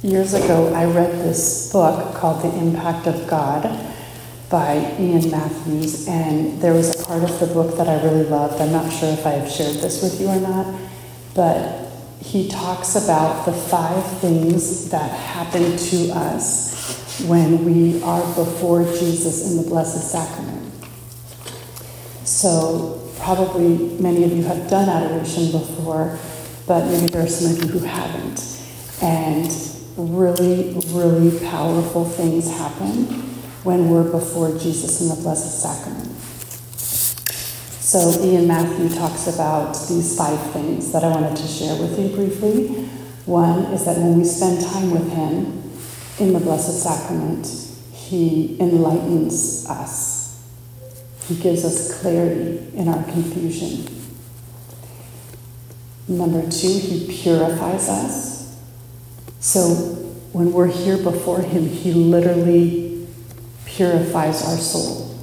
Years ago, I read this book called The Impact of God by Ian Matthews, and there was a part of the book that I really loved. I'm not sure if I have shared this with you or not, but he talks about the 5 things that happen to us when we are before Jesus in the Blessed Sacrament. So probably many of you have done adoration before, but maybe there are some of you who haven't. And really, really powerful things happen when we're before Jesus in the Blessed Sacrament. So Ian Matthew talks about these 5 things that I wanted to share with you briefly. One is that when we spend time with him in the Blessed Sacrament, he enlightens us. He gives us clarity in our confusion. Number 2, he purifies us. So when we're here before him, he literally purifies our soul.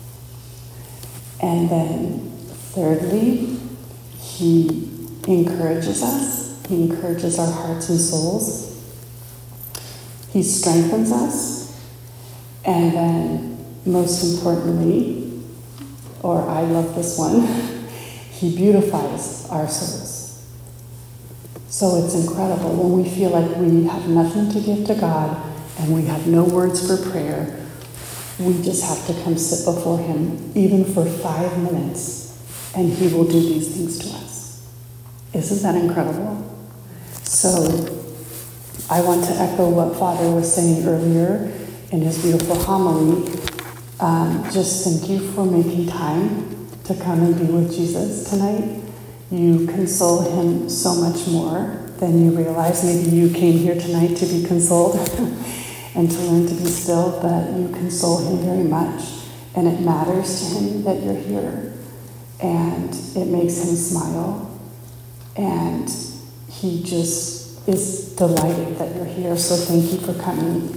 And then thirdly, he encourages us. He encourages our hearts and souls. He strengthens us. And then most importantly, or I love this one, he beautifies our souls. So it's incredible when we feel like we have nothing to give to God and we have no words for prayer. We just have to come sit before him, even for 5 minutes, and he will do these things to us. Isn't that incredible? So I want to echo what Father was saying earlier in his beautiful homily. Just thank you for making time to come and be with Jesus tonight. You console him so much more than you realize. Maybe you came here tonight to be consoled and to learn to be still, but you console him very much. And it matters to him that you're here. And it makes him smile. And he just is delighted that you're here. So thank you for coming.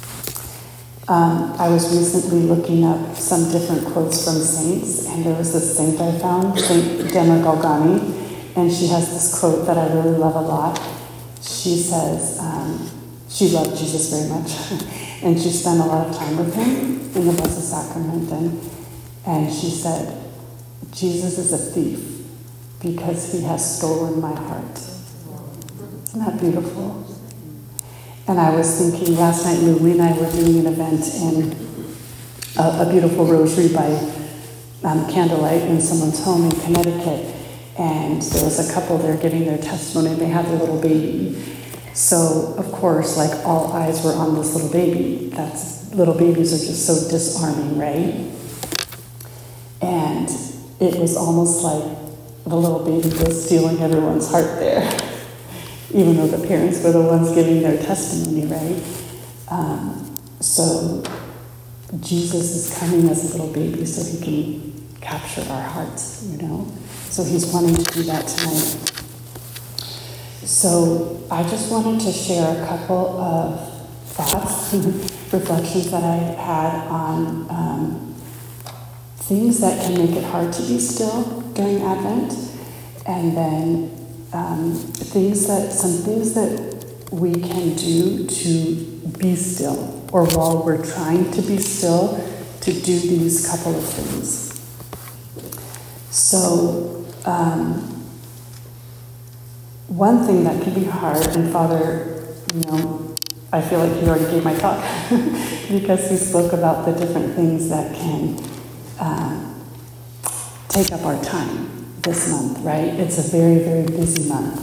I was recently looking up some different quotes from saints, and there was this saint I found, Saint Gemma Galgani, and she has this quote that I really love a lot. She says, she loved Jesus very much, and she spent a lot of time with him in the Blessed Sacrament, and she said, Jesus is a thief because he has stolen my heart. Isn't that beautiful? And I was thinking, last night Lily and I were doing an event in a beautiful rosary by candlelight in someone's home in Connecticut. And there was a couple there giving their testimony. They had their little baby. So, of course, like all eyes were on this little baby. Little babies are just so disarming, right? And it was almost like the little baby was stealing everyone's heart there. Even though the parents were the ones giving their testimony, right? So Jesus is coming as a little baby so he can capture our hearts, So he's wanting to do that tonight. So I just wanted to share a couple of thoughts, reflections that I had on things that can make it hard to be still during Advent, and then some things that we can do to be still, or while we're trying to be still, to do these couple of things. So, one thing that can be hard, and Father, I feel like he already gave my talk, because he spoke about the different things that can take up our time this month, right? It's a very, very busy month.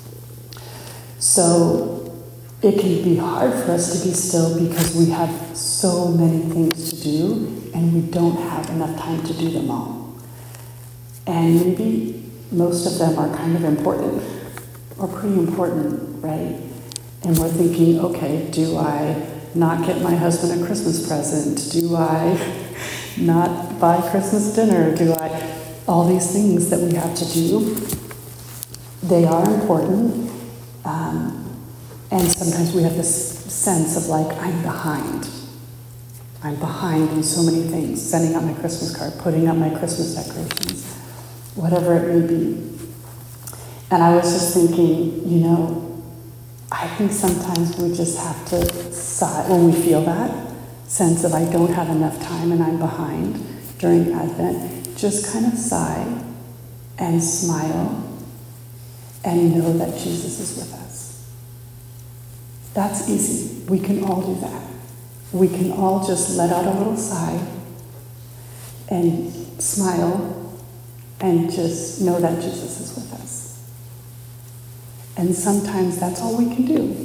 So it can be hard for us to be still because we have so many things to do and we don't have enough time to do them all. And maybe most of them are kind of important or pretty important, right? And we're thinking, okay, do I not get my husband a Christmas present? Do I not buy Christmas dinner? All these things that we have to do, they are important. And sometimes we have this sense of like, I'm behind. I'm behind in so many things, sending out my Christmas card, putting up my Christmas decorations, whatever it may be. And I was just thinking, I think sometimes we just have to sigh when we feel that sense of I don't have enough time and I'm behind during Advent. Just kind of sigh and smile and know that Jesus is with us. That's easy. We can all do that. We can all just let out a little sigh and smile and just know that Jesus is with us. And sometimes that's all we can do.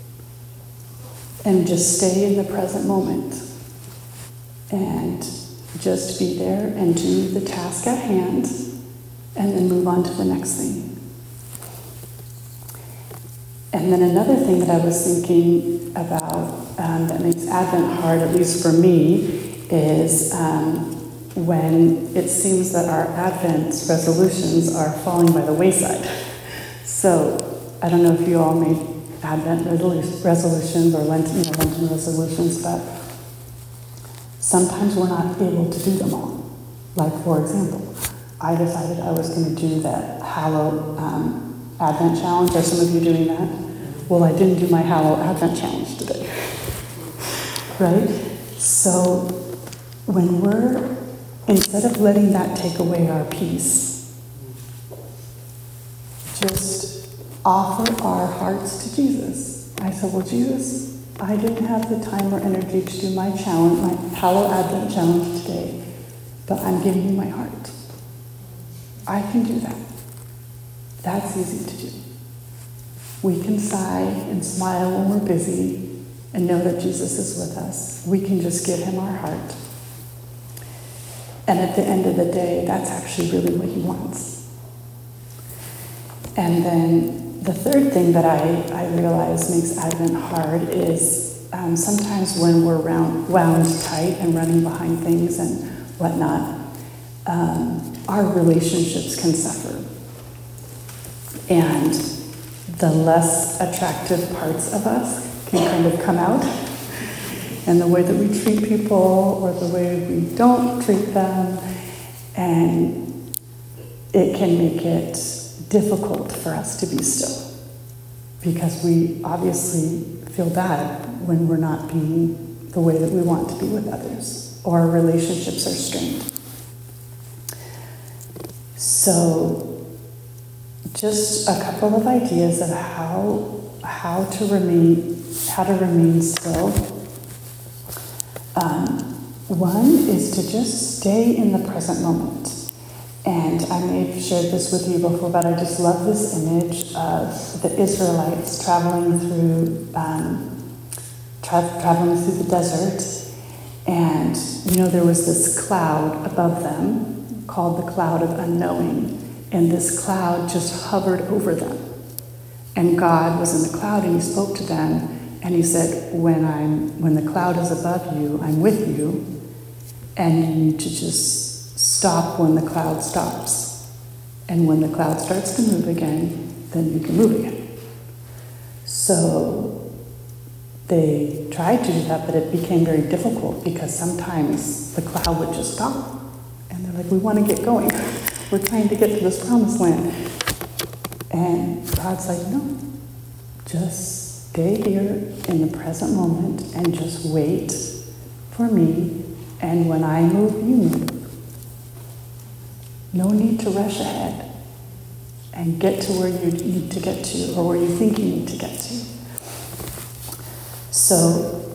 And just stay in the present moment and just be there and do the task at hand and then move on to the next thing. And then another thing that I was thinking about that makes Advent hard, at least for me, is when it seems that our Advent resolutions are falling by the wayside. So I don't know if you all made Advent resolutions or Lenten resolutions, but sometimes we're not able to do them all. Like, for example, I decided I was going to do that Hallow Advent challenge. Are some of you doing that? Well, I didn't do my Hallow Advent challenge today. Right? So when instead of letting that take away our peace, just offer our hearts to Jesus. I said, well, Jesus, I didn't have the time or energy to do my challenge, my Hallow Advent challenge today, but I'm giving you my heart. I can do that. That's easy to do. We can sigh and smile when we're busy and know that Jesus is with us. We can just give him our heart. And at the end of the day, that's actually really what he wants. And then the third thing that I realize makes Advent hard is sometimes when we're wound tight and running behind things and whatnot, our relationships can suffer. And the less attractive parts of us can kind of come out. And the way that we treat people or the way we don't treat them. And it can make it difficult for us to be still. Because we obviously feel bad when we're not being the way that we want to be with others. Or our relationships are strained. So just a couple of ideas of how to remain still. One is to just stay in the present moment. And I may have shared this with you before, but I just love this image of the Israelites traveling through the desert. And, there was this cloud above them called the cloud of unknowing. And this cloud just hovered over them. And God was in the cloud and he spoke to them. And he said, when the cloud is above you, I'm with you. And you need to just stop when the cloud stops. And when the cloud starts to move again, then you can move again. So they tried to do that, but it became very difficult because sometimes the cloud would just stop. And they're like, we want to get going. We're trying to get to this promised land. And God's like, no, just stay here in the present moment and just wait for me. And when I move, you move. No need to rush ahead and get to where you need to get to or where you think you need to get to. So,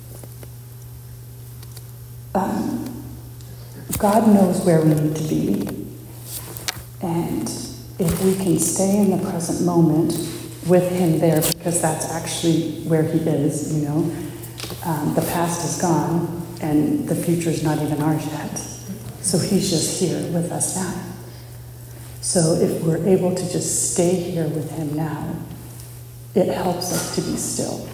God knows where we need to be. And if we can stay in the present moment with him there, because that's actually where he is, the past is gone and the future is not even ours yet. So he's just here with us now. So if we're able to just stay here with him now, it helps us to be still.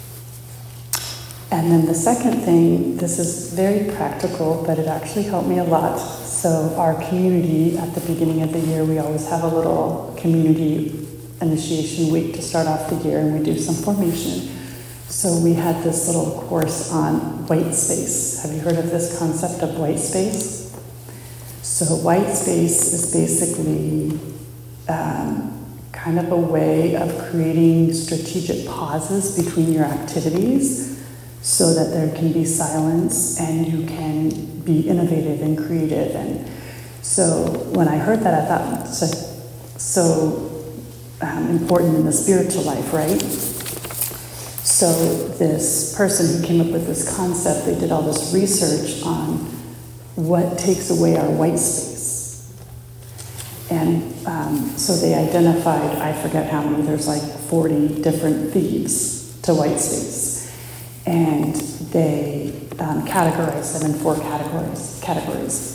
And then the second thing, this is very practical, but it actually helped me a lot. So our community, at the beginning of the year, we always have a little community initiation week to start off the year, and we do some formation. So we had this little course on white space. Have you heard of this concept of white space? So white space is basically kind kind of a way of creating strategic pauses between your activities so that there can be silence and you can be innovative and creative. And so when I heard that, I thought it's so important in the spiritual life, right? So this person who came up with this concept, they did all this research on what takes away our white space. And so they identified, I forget how many, there's like 40 different thieves to white space. And they categorized them in 4 categories.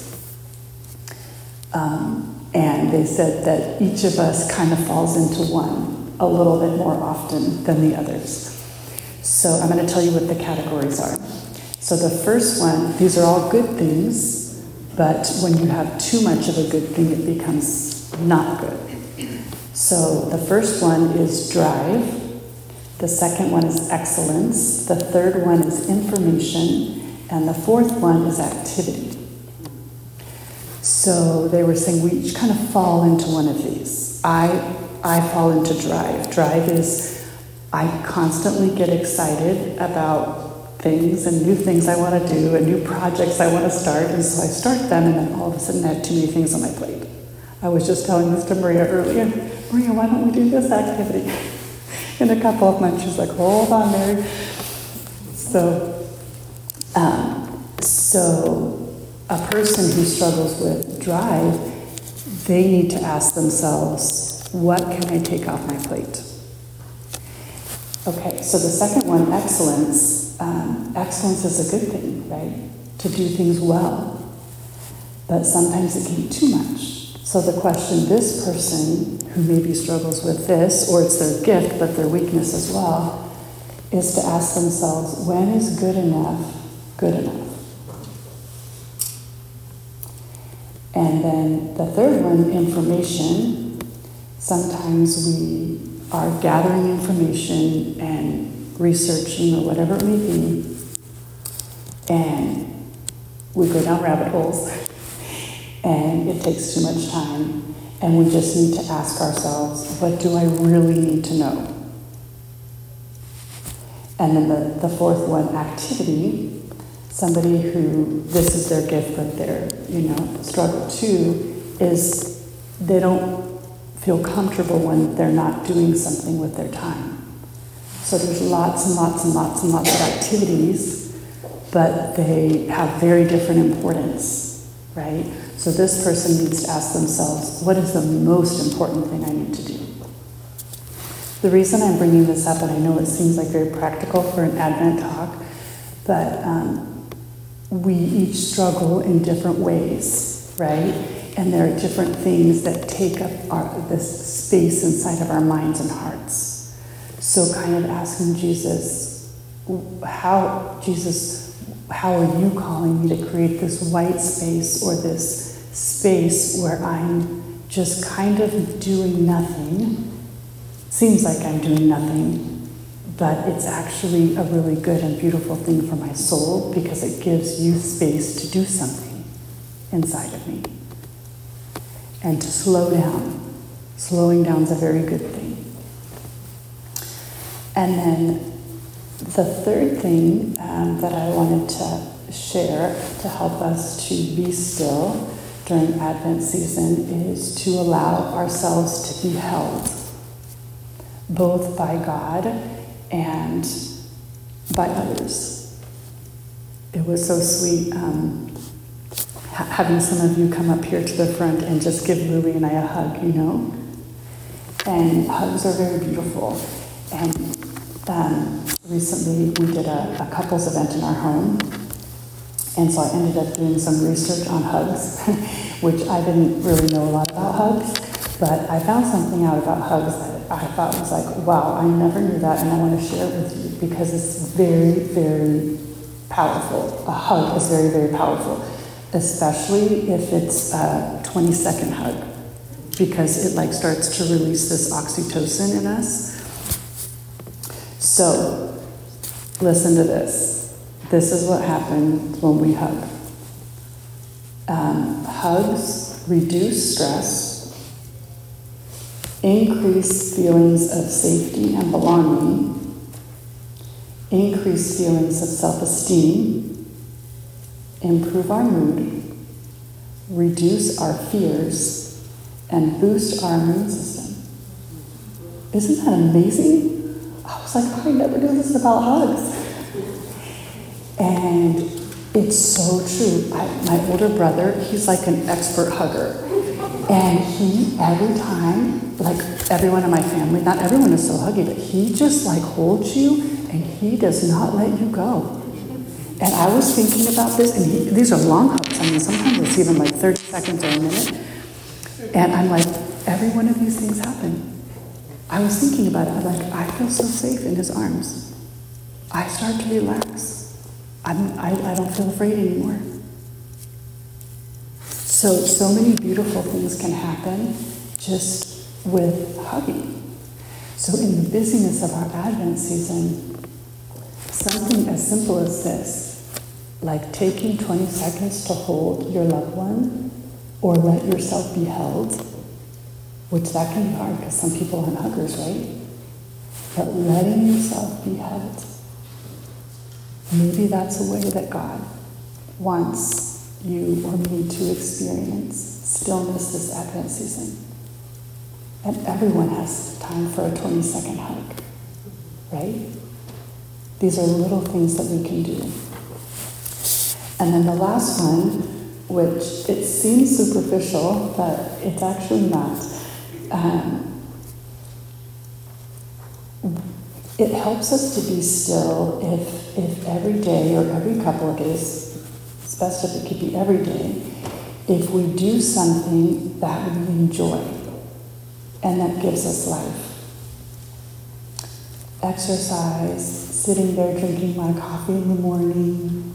And they said that each of us kind of falls into one a little bit more often than the others. So I'm going to tell you what the categories are. So the first one, these are all good things, but when you have too much of a good thing, it becomes not good. So the first one is drive. The second one is excellence. The third one is information. And the fourth one is activity. So they were saying we each kind of fall into one of these. I fall into drive. Drive is I constantly get excited about things and new things I want to do and new projects I want to start. And so I start them and then all of a sudden I have too many things on my plate. I was just telling this to Maria earlier. Maria, why don't we do this activity? In a couple of months, she's like, hold on, Mary. So a person who struggles with drive, they need to ask themselves, what can I take off my plate? Okay, so the second one, excellence. Excellence is a good thing, right? To do things well. But sometimes it can be too much. So the question, this person who maybe struggles with this, or it's their gift, but their weakness as well, is to ask themselves, when is good enough good enough? And then the third one, information. Sometimes we are gathering information and researching or whatever it may be, and we go down rabbit holes, and it takes too much time, and we just need to ask ourselves, what do I really need to know? And then the fourth one, activity. Somebody who, this is their gift, but their, struggle too, is they don't feel comfortable when they're not doing something with their time. So there's lots and lots and lots and lots of activities, but they have very different importance, right? So this person needs to ask themselves, what is the most important thing I need to do? The reason I'm bringing this up, and I know it seems like very practical for an Advent talk, but we each struggle in different ways, right? And there are different things that take up this space inside of our minds and hearts. So kind of asking Jesus, how are you calling me to create this white space or this space where I'm just kind of doing nothing? Seems like I'm doing nothing, but it's actually a really good and beautiful thing for my soul because it gives you space to do something inside of me. And to slow down. Slowing down is a very good thing. And then the third thing that I wanted to share to help us to be still during Advent season is to allow ourselves to be held, both by God and by others. It was so sweet having some of you come up here to the front and just give Lily and I a hug, And hugs are very beautiful. And recently we did a couples event in our home. And so I ended up doing some research on hugs, which I didn't really know a lot about hugs. But I found something out about hugs that I thought was like, wow, I never knew that, and I want to share it with you because it's very, very powerful. A hug is very, very powerful, especially if it's a 20-second hug, because it starts to release this oxytocin in us. So, listen to this. This is what happens when we hug. Hugs reduce stress. increase feelings of safety and belonging, increase feelings of self-esteem, improve our mood, reduce our fears, and boost our immune system. Isn't that amazing? I was like, oh, I never knew this about hugs. And it's so true. My older brother, he's like an expert hugger. And he, every time, like everyone in my family, not everyone is so huggy, but he just like holds you and he does not let you go. And I was thinking about this, and these are long hugs. I mean, sometimes it's even like 30 seconds or a minute. And I'm like, every one of these things happen. I was thinking about it. I'm like, I feel so safe in his arms. I start to relax. I don't feel afraid anymore. So many beautiful things can happen just with hugging. So in the busyness of our Advent season, something as simple as this, like taking 20 seconds to hold your loved one or let yourself be held, which that can be hard because some people aren't huggers, right? But letting yourself be held. Maybe that's a way that God wants you or me to experience stillness this Advent season. And everyone has time for a 20-second hug, right? These are little things that we can do. And then the last one, which it seems superficial, but it's actually not. It helps us to be still if every day or every couple of days, it's best if it could be every day, if we do something that we enjoy and that gives us life. Exercise, sitting there drinking my coffee in the morning,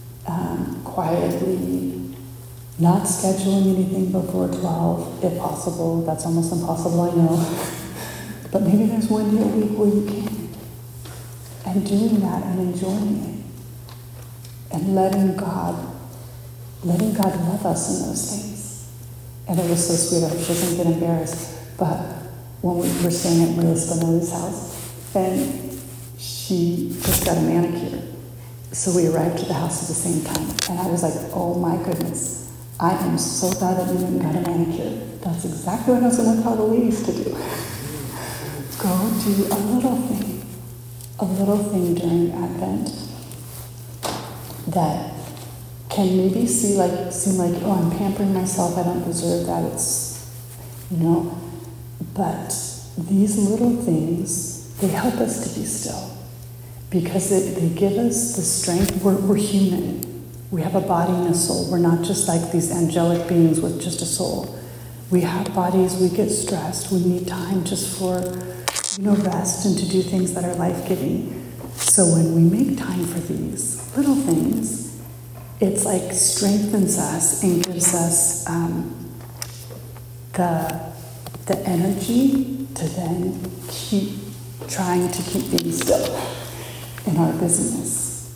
quietly, not scheduling anything before 12, if possible. That's almost impossible, I know. But maybe there's one day a week where you can. And doing that and enjoying it. And letting God love us in those things. And it was so sweet. I hope she doesn't get embarrassed. But when we were staying at Maria Spinelli's house, and she just got a manicure. So we arrived at the house at the same time. And I was like, oh my goodness, I am so glad that we went and got a manicure. That's exactly what I was going to tell the ladies to do. Go do a little thing during Advent that can maybe seem like, oh, I'm pampering myself, I don't deserve that, it's, but these little things, they help us to be still because they give us the strength. We're human. We have a body and a soul. We're not just like these angelic beings with just a soul. We have bodies, we get stressed, we need time just for rest and to do things that are life-giving. So when we make time for these little things, it's like strengthens us and gives us the energy to then keep trying to keep being still in our busyness.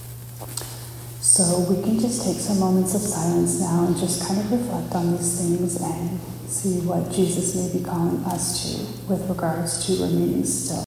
So we can just take some moments of silence now and just kind of reflect on these things and see what Jesus may be calling us to with regards to remaining still.